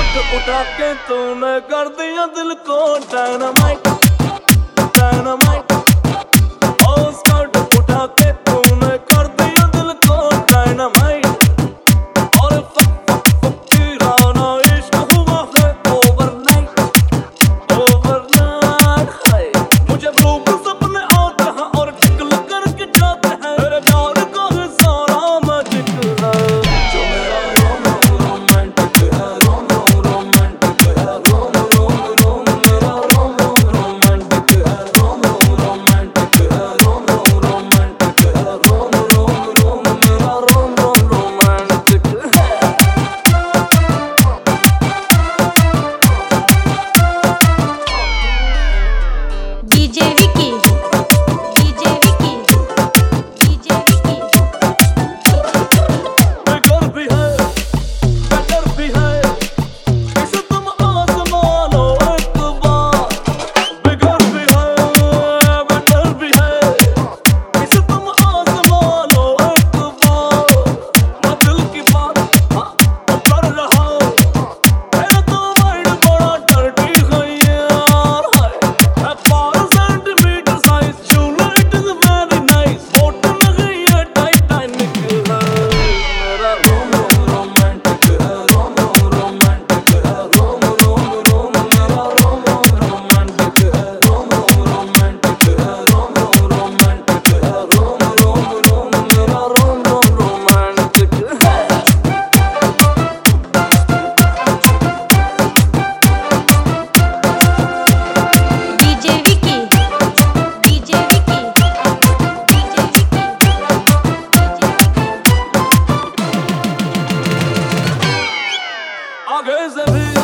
उठा के तूने कर दिया दिल को डायनामाइट डायनामाइट। ओ स्कर्ट उठा के तूने कर दिया दिल को डायनामाइट। और तेरा ना इश्क हुआ है ओवरनाइट ओवरनाइट। हाय मुझे भूख सपने आते हैं और टिकल करके जाते हैं। मेरे प्यार का है सारा मैजिक है जो मेरा रोमांटिक है। रोमांटिक है मेरा रोमांटिक है। रोमांटिक है रोमांटिक है मेरा रोमांटिक है। DJ Vicky DJ Vicky DJ Vicky. Beggar भी है बेगर भी है इसे तुम आजमानो एक बार। बेगर भी है बेगर भी है इसे तुम आजमानो एक बार। मैं दिल की बात कर रहा हूँ। मेरा तो माइंड बड़ा डर्टी है यार। हाय 12 सेंटीमीटर साइज चूल्हा it is very nice. Boat नहीं है टाइटैनिक है मेरा रोमांटिक है। रोमांटिक है मेरा रोमांटिक है। रोमांटिक है मेरा रोमांटिक है। DJ Vicky DJ Vicky DJ Vicky. आगे से भी